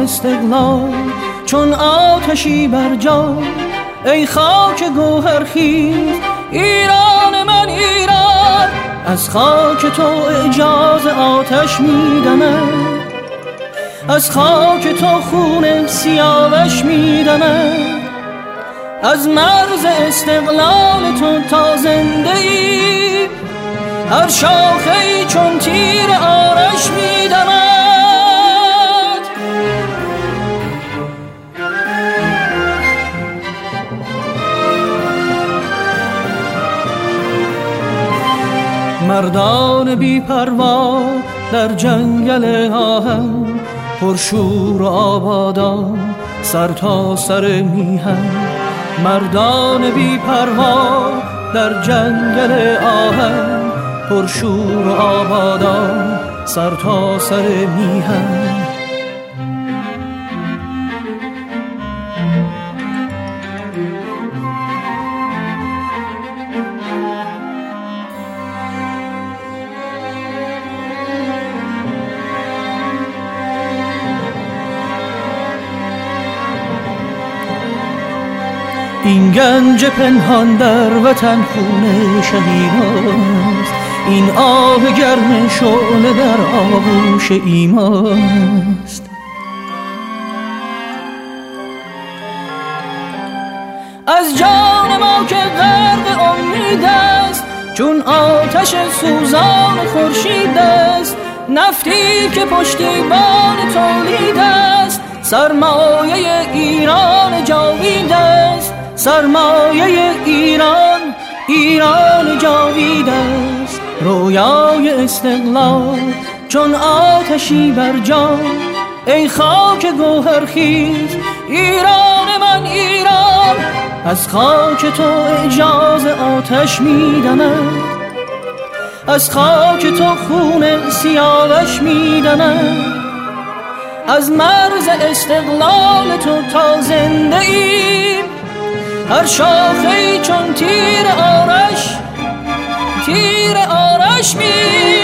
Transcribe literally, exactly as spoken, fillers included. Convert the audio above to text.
استقلال چون آتشی بر جا. ای خاک گوهرخیز ایران من ایران، از خاک تو اعجاز آتش میدمد، از خاک تو خون سیاوش میدمد. از مرز استقلال تو تا زنده ای، هر شاخه‌ای چون تیر آرش میدمد. مردان بی پروا در جنگل آهن، پرشور و آبادان سر تا سر میهن. مردان بی پروا در جنگل آهن، پرشور و آبادان سر تا سر میهن. این گنج پنهان در وطن خون شهیداست، این آب گرم شعله در آغوش ایمان است. از جان ما که غرق امید است، چون آتش سوزان خورشید است. نفتی که پشتیبان تولید است، سرمایه ایران جاوید است. سرمایه ایران، ایران جاوید است. رویای استقلال چون آتشی بر جا. ای خاک گوهرخیز ایران من ایران، از خاک تو اعجاز آتش میدمد، از خاک تو خون سیاوش میدمد. از مرز استقلال تو تا زنده ایم، هر شاخه‌ای چون تیر آرش، تیر آرش می